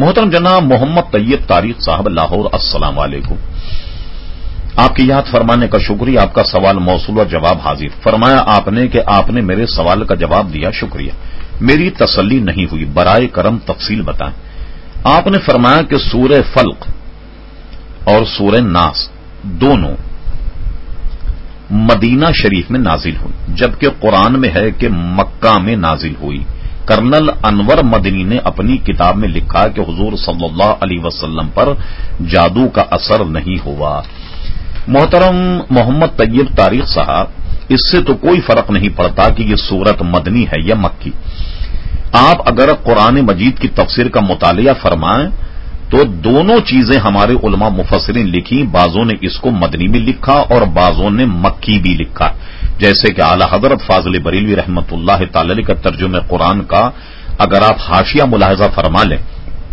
محترم جناب محمد طیب طارق صاحب لاہور، السلام علیکم۔ آپ کی یاد فرمانے کا شکریہ۔ آپ کا سوال موصول و جواب حاضر۔ فرمایا آپ نے کہ آپ نے میرے سوال کا جواب دیا، شکریہ، میری تسلی نہیں ہوئی، برائے کرم تفصیل بتائیں۔ آپ نے فرمایا کہ سورہ فلق اور سورہ ناس دونوں مدینہ شریف میں نازل ہوئی، جبکہ قرآن میں ہے کہ مکہ میں نازل ہوئی۔ کرنل انور مدنی نے اپنی کتاب میں لکھا کہ حضور صلی اللہ علیہ وسلم پر جادو کا اثر نہیں ہوا۔ محترم محمد طیب طارق صاحب، اس سے تو کوئی فرق نہیں پڑتا کہ یہ سورت مدنی ہے یا مکی۔ آپ اگر قرآن مجید کی تفسیر کا مطالعہ فرمائیں تو دونوں چیزیں ہمارے علماء مفسرین لکھی، بعضوں نے اس کو مدنی بھی لکھا اور بعضوں نے مکی بھی لکھا، جیسے کہ اعلی حضرت فاضل بریلوی رحمت اللہ تعالی علیہ کا ترجمہ قرآن کا اگر آپ حاشیہ ملاحظہ فرما لیں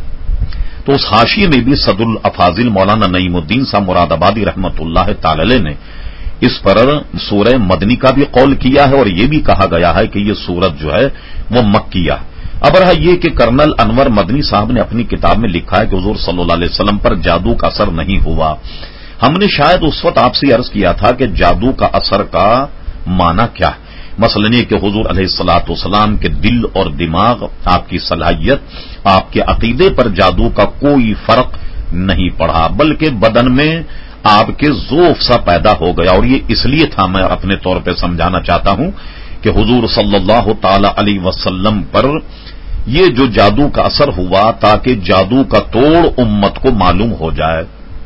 تو اس حاشیے میں بھی صدر الافاضل مولانا نعیم الدین صاحب مراد آبادی رحمت اللہ تعالی علیہ نے اس پر سورہ مدنی کا بھی قول کیا ہے اور یہ بھی کہا گیا ہے کہ یہ سورت جو ہے وہ مکیہ ہے۔ اب رہا یہ کہ کرنل انور مدنی صاحب نے اپنی کتاب میں لکھا ہے کہ حضور صلی اللہ علیہ وسلم پر جادو کا اثر نہیں ہوا۔ ہم نے شاید اس وقت آپ سے عرض کیا تھا کہ جادو کا اثر کا معنی کیا ہے، مثلا یہ کہ حضور علیہ الصلوۃ والسلام کے دل اور دماغ، آپ کی صلاحیت، آپ کے عقیدے پر جادو کا کوئی فرق نہیں پڑا، بلکہ بدن میں آپ کے ذوف سا پیدا ہو گیا۔ اور یہ اس لیے تھا، میں اپنے طور پہ سمجھانا چاہتا ہوں کہ حضور صلی اللہ تعالی علیہ وسلم پر یہ جو جادو کا اثر ہوا تاکہ جادو کا توڑ امت کو معلوم ہو جائے،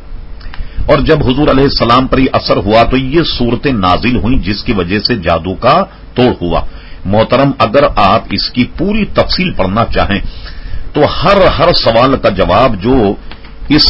اور جب حضور علیہ السلام پر یہ اثر ہوا تو یہ صورتیں نازل ہوئیں جس کی وجہ سے جادو کا توڑ ہوا۔ محترم، اگر آپ اس کی پوری تفصیل پڑھنا چاہیں تو ہر سوال کا جواب جو اس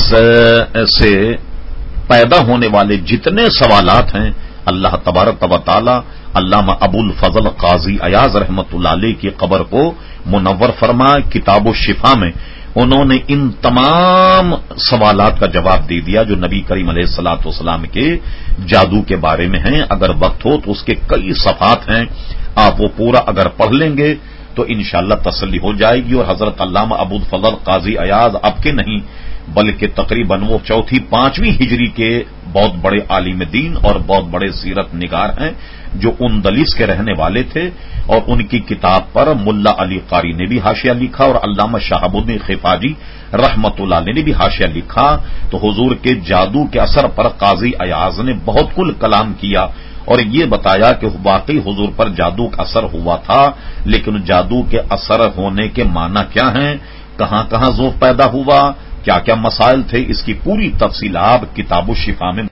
سے پیدا ہونے والے جتنے سوالات ہیں، اللہ تبارک و تعالی علامہ ابو الفضل قاضی ایاز رحمت اللہ علیہ کی قبر کو منور فرمائے۔ کتاب الشفا میں انہوں نے ان تمام سوالات کا جواب دے دیا جو نبی کریم علیہ الصلوۃ والسلام کے جادو کے بارے میں ہیں۔ اگر وقت ہو تو اس کے کئی صفحات ہیں، آپ وہ پورا اگر پڑھ لیں گے تو انشاءاللہ تسلی ہو جائے گی۔ اور حضرت علامہ ابو الفضل قاضی ایاز اب کے نہیں بلکہ تقریباً وہ چوتھی پانچویں ہجری کے بہت بڑے عالم دین اور بہت بڑے سیرت نگار ہیں جو اندلس کے رہنے والے تھے، اور ان کی کتاب پر ملا علی قاری نے بھی حاشیہ لکھا اور علامہ شہاب الدین خفاجی رحمت اللہ علیہ نے بھی حاشیہ لکھا۔ تو حضور کے جادو کے اثر پر قاضی ایاز نے بہت کل کلام کیا اور یہ بتایا کہ واقعی حضور پر جادو کا اثر ہوا تھا، لیکن جادو کے اثر ہونے کے معنی کیا ہیں، کہاں کہاں ذوف پیدا ہوا، کیا کیا مسائل تھے، اس کی پوری تفصیل آپ کتاب الشفا میں